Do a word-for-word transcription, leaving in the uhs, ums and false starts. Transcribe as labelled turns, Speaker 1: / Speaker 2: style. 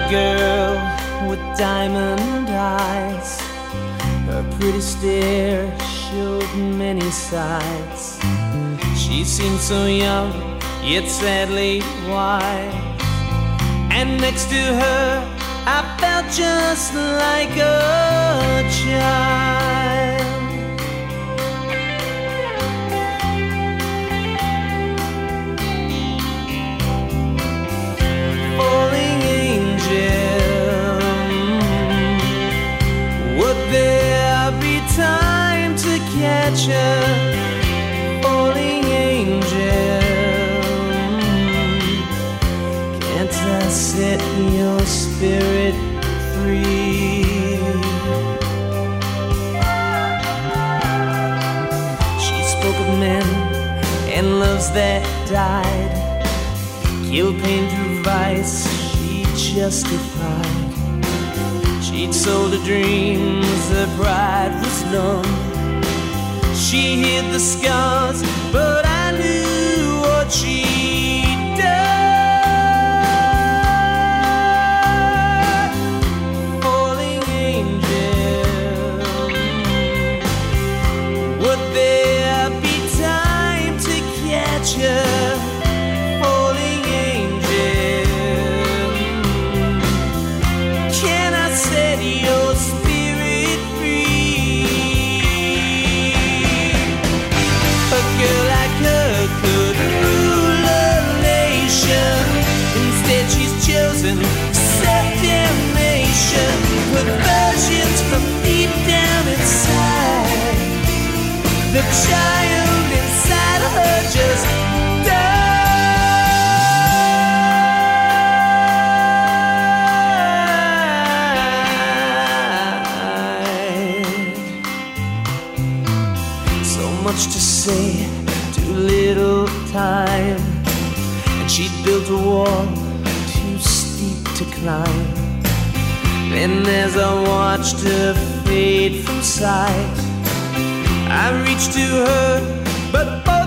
Speaker 1: girl with diamond eyes. Her pretty stare showed many sides. She seemed so young, yet sadly wise. And next to her, I felt just like a child. Falling angel, would there be time to catch her? Falling angel, can't I set your spirit free? She spoke of men and loves that died, killed pain through vice, she justified. She'd sold her dreams, her pride was numb. She hid the scars, but I knew what she'd done. Falling angel, would there be time to catch her? Falling angel, can I set your spirit free? A girl like her could rule a nation. Instead she's chosen to set damnation. Perversions from deep down inside. The child inside of her just died. So much to say, too little time. And she'd built a wall too steep to climb. Then as I watched her fade from sight, I reached to her, but both